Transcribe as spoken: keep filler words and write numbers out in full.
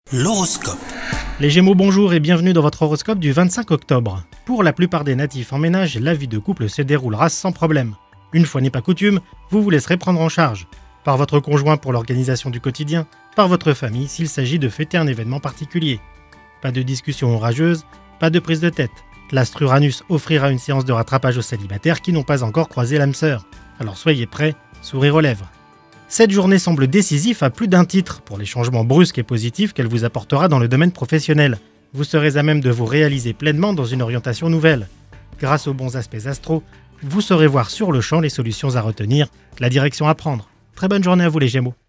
L'horoscope. Les Gémeaux, bonjour et bienvenue dans votre horoscope du vingt-cinq octobre. Pour la plupart des natifs en ménage, la vie de couple se déroulera sans problème. Une fois n'est pas coutume, vous vous laisserez prendre en charge. Par votre conjoint pour l'organisation du quotidien, par votre famille s'il s'agit de fêter un événement particulier. Pas de discussion orageuse, pas de prise de tête. L'astre Uranus offrira une séance de rattrapage aux célibataires qui n'ont pas encore croisé l'âme sœur. Alors soyez prêts, sourire aux lèvres. Cette journée semble décisive à plus d'un titre pour les changements brusques et positifs qu'elle vous apportera dans le domaine professionnel. Vous serez à même de vous réaliser pleinement dans une orientation nouvelle. Grâce aux bons aspects astro, vous saurez voir sur le champ les solutions à retenir, la direction à prendre. Très bonne journée à vous les Gémeaux.